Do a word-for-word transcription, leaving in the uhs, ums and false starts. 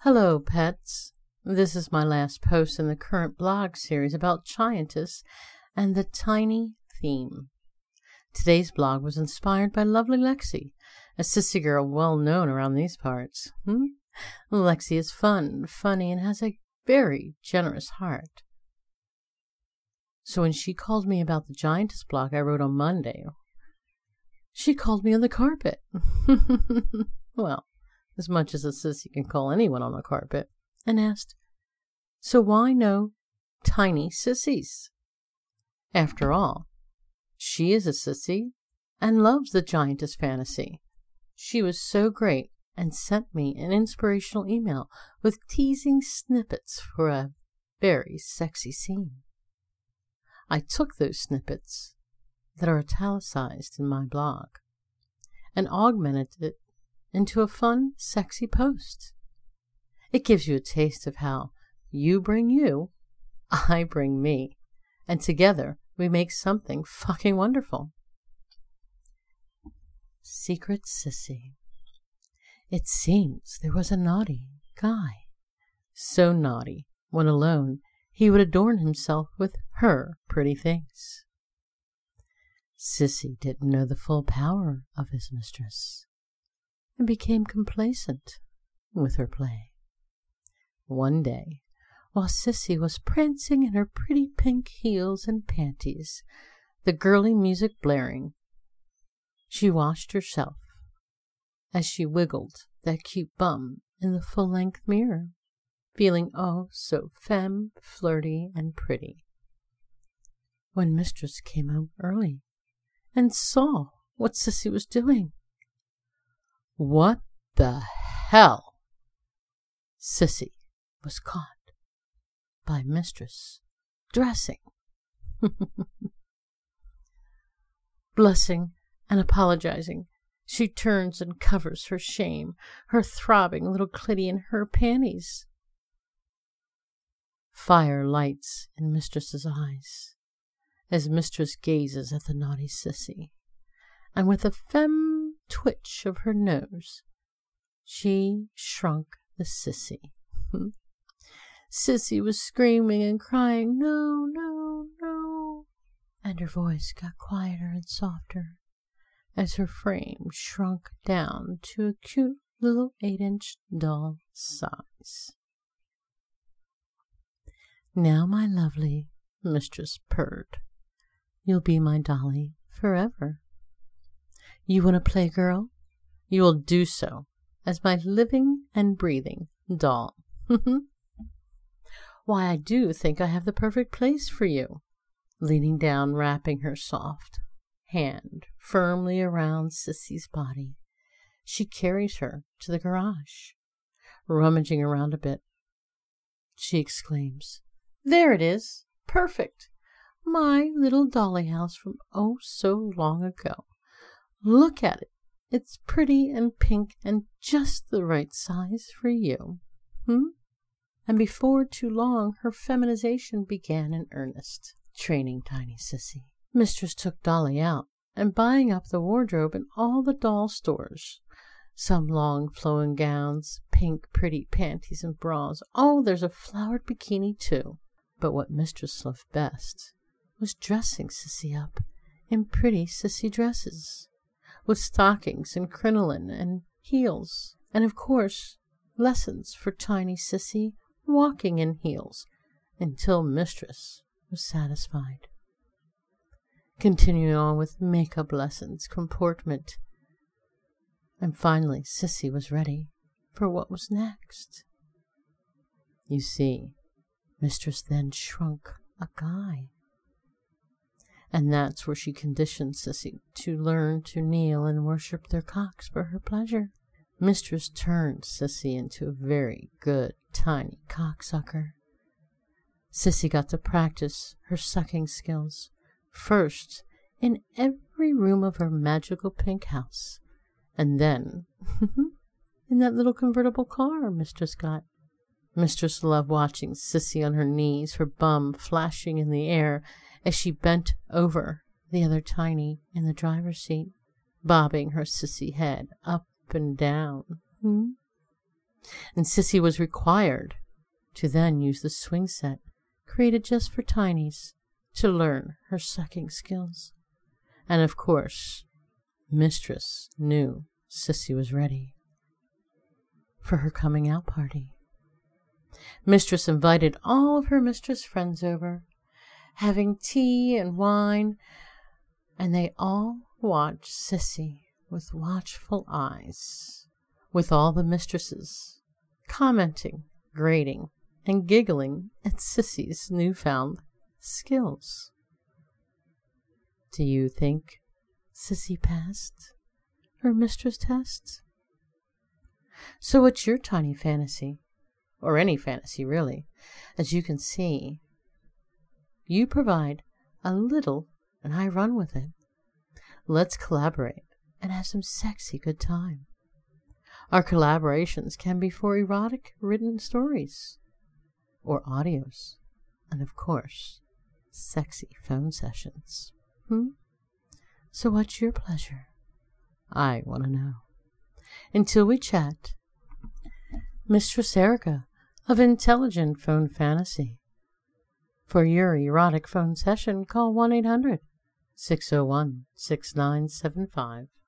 Hello, pets. This is my last post in the current blog series about Giantess and the tiny theme. Today's blog was inspired by lovely Lexi, a sissy girl well known around these parts. Hmm? Lexi is fun, funny, and has a very generous heart. So when she called me about the Giantess blog I wrote on Monday, she called me on the carpet. Well, as much as a sissy can call anyone on the carpet, and asked, so why no tiny sissies? After all, she is a sissy and loves the Giantess fantasy. She was so great and sent me an inspirational email with teasing snippets for a very sexy scene. I took those snippets that are italicized in my blog and augmented it into a fun, sexy post. It gives you a taste of how you bring you, I bring me, and together we make something fucking wonderful. Secret Sissy. It seems there was a naughty guy. So naughty, when alone, he would adorn himself with her pretty things. Sissy didn't know the full power of his mistress, and became complacent with her play. One day, while Sissy was prancing in her pretty pink heels and panties, the girly music blaring, she watched herself as she wiggled that cute bum in the full-length mirror, feeling oh so femme, flirty, and pretty. When Mistress came home early and saw what Sissy was doing, what the hell? Sissy was caught by Mistress dressing. Blushing and apologizing, she turns and covers her shame, her throbbing little clitty in her panties. Fire lights in Mistress's eyes as Mistress gazes at the naughty Sissy, and with a femme twitch of her nose, she shrunk the Sissy. Sissy was screaming and crying, no, no, no, and her voice got quieter and softer as her frame shrunk down to a cute little eight-inch doll size. Now, my lovely, Mistress purred, you'll be my dolly forever. You want to play, girl? You will do so as my living and breathing doll. Why, I do think I have the perfect place for you. Leaning down, wrapping her soft hand firmly around Sissy's body, she carries her to the garage. Rummaging around a bit, she exclaims, there it is, perfect, my little dolly house from oh so long ago. Look at it, it's pretty and pink and just the right size for you. Hmm? And before too long, her feminization began in earnest. Training tiny Sissy, Mistress took Dolly out and buying up the wardrobe in all the doll stores. Some long flowing gowns, pink pretty panties and bras. Oh, there's a flowered bikini too. But what Mistress loved best was dressing Sissy up in pretty Sissy dresses, with stockings and crinoline and heels, and of course lessons for tiny Sissy walking in heels until Mistress was satisfied. Continuing on with makeup lessons, comportment, and finally Sissy was ready for what was next. You see, Mistress then shrunk a guy, and that's where she conditioned Sissy to learn to kneel and worship their cocks for her pleasure. Mistress turned Sissy into a very good tiny cocksucker. Sissy got to practice her sucking skills, first in every room of her magical pink house, and then in that little convertible car Mistress got. Mistress loved watching Sissy on her knees, her bum flashing in the air as she bent over the other tiny in the driver's seat, bobbing her Sissy head up and down. Hmm? And Sissy was required to then use the swing set created just for tinies to learn her sucking skills. And of course, Mistress knew Sissy was ready for her coming out party. Mistress invited all of her mistress friends over, having tea and wine, and they all watched Sissy with watchful eyes, with all the mistresses commenting, grading, and giggling at Sissy's newfound skills. Do you think Sissy passed her mistress test? So what's your tiny fantasy? Or any fantasy, really? As you can see, you provide a little and I run with it. Let's collaborate and have some sexy good time. Our collaborations can be for erotic written stories or audios, and of course, sexy phone sessions. Hmm? So what's your pleasure? I want to know. Until we chat, Mistress Erica of Intelligent Phone Fantasy. For your erotic phone session, call one eight hundred, six oh one, six nine seven five.